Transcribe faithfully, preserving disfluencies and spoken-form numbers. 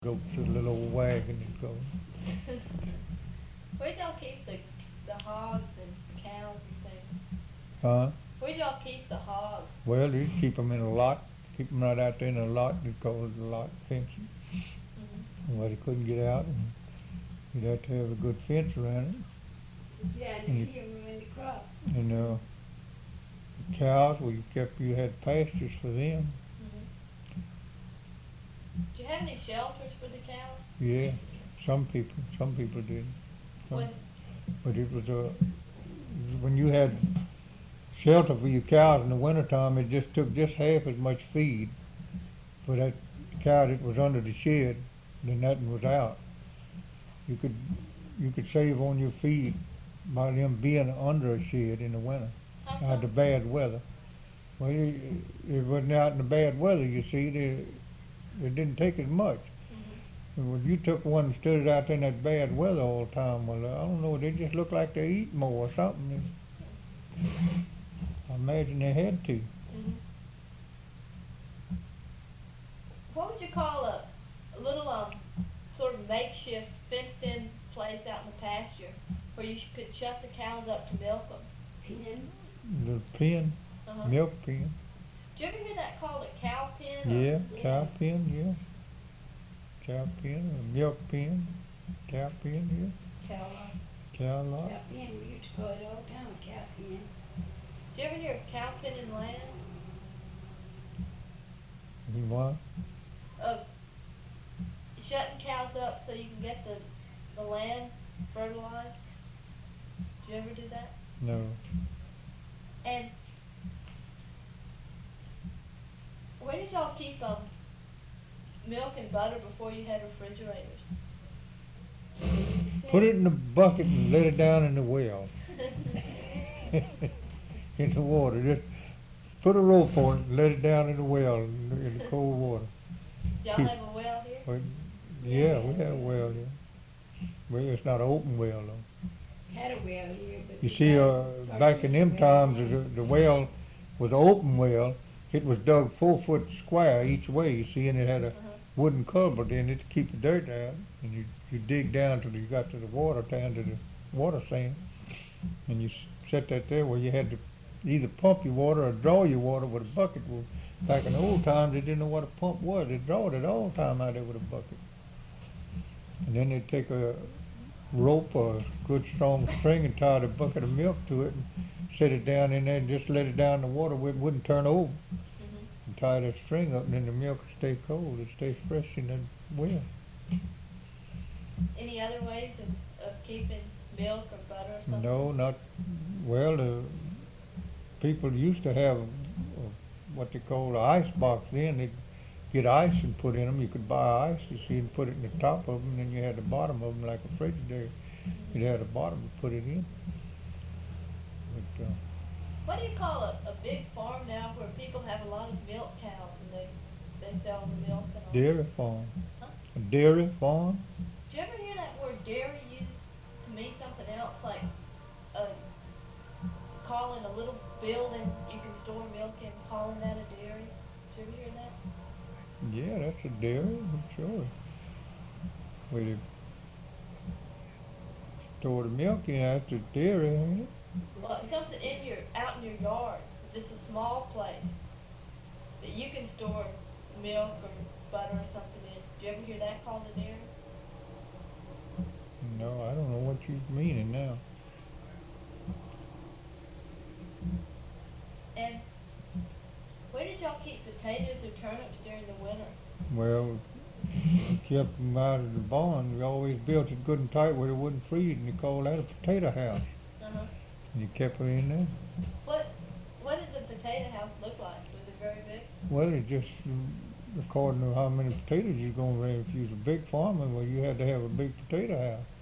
Goats with a little old wagon that goes. Where'd y'all keep the, the hogs and cows and things? Huh? Where'd y'all keep the hogs? Well, you keep 'em in a lot, keep 'em right out there in a lot, they call it a lot fencing. Mm-hmm. Well, they couldn't get out, and you'd have to have a good fence around Yeah, And and you- if you ruin the crop. it. And, uh, the cows, well, you kept, you had pastures for them. Mm-hmm. Do you have any shelters for the cows? Yeah, some people, some people did. Some- When, But it was a, when you had shelter for your cows in the wintertime, it just took just half as much feed for that cow that was under the shed than that one was out. You could, you could save on your feed by them being under a shed in the winter, how out the come? bad weather. Well, it, it wasn't out in the bad weather, you see, they, it didn't take as much. Mm-hmm. And when you took one and stood it out there in that bad weather all the time, well, I don't know, they just look like they eat more or something. I imagine they had to. Mm-hmm. What would you call a, a little um sort of makeshift fenced-in place out in the pasture where you sh- could shut the cows up to milk them? Pen, The pen, Uh-huh. milk pen, Did you ever hear that called a cow pen? or- yeah, Yeah. cow pen, yeah. Cow pen, a milk pen, cow pen, Cow lot. yeah, cow lot. cow pen, we used to call it all the time, a cow pen. Did you ever hear of cow pen in land? And what? Of shutting cows up so you can get the, the land fertilized? Did you ever do that? No, And where did y'all keep um milk and butter before you had refrigerators? put it in a bucket and let it down in the well, in the water, just put a rope on it and let it down in the well, in the- in the cold water. Y'all Keep- have a well here? Well, yeah, we have a well, yeah. Well, it's not an open well though. Had a well here, but. You we see, got uh, a back in them artificial well times, now. the, the well was an open well. It was dug four foot square each way, you see, and it had a Uh-huh. wooden culvert in it to keep the dirt out. And you, you dig down till you got to the water, down to the water sand. And you s- set that there where you had to either pump your water or draw your water with a bucket. Well, back in the old times, they didn't know what a pump was. They drawed it all the time out there with a bucket. And then they'd take a rope or a good strong string and tie the bucket of milk to it and set it down in there and just let it down in the water where it wouldn't turn over. Mhm. And tie that string up and then the milk would stay cold. It'd stay fresh in that well. Any other ways of, of keeping milk or butter or something? No, not, well, the people used to have uh, what they called an ice box then. They'd get ice and put in them. You could buy ice, you see, and put it in the top of them, and then you had the bottom of them like a Frigidaire. You'd have the bottom to put it in. But, uh, What do you call a, a big farm now where people have a lot of milk cows and they, they sell the milk and all? dairy farm. Huh? A dairy farm? Did you ever hear that word dairy used to mean something else, like uh, calling a little building you can store milk in, calling that a dairy? Did you ever hear that? Yeah, that's a dairy, I'm sure. Where they store the milk in, that's a dairy, ain't it? Well, it's something in your, out in your yard, just a small place that you can store milk or butter or something in. Did you ever hear that called a dairy? No, I don't know what you're meaning now. And where did y'all keep potatoes or turnips during the winter? Well, we kept them out of the barn. We always built it good and tight where it wouldn't freeze, and they called that a potato house. Uh-huh. And you kept it in there. What, what did the potato house look like? Was it very big? Well, it just, mm, according to how many potatoes you're gonna raise. If you was a big farmer, well, you had to have a big potato house.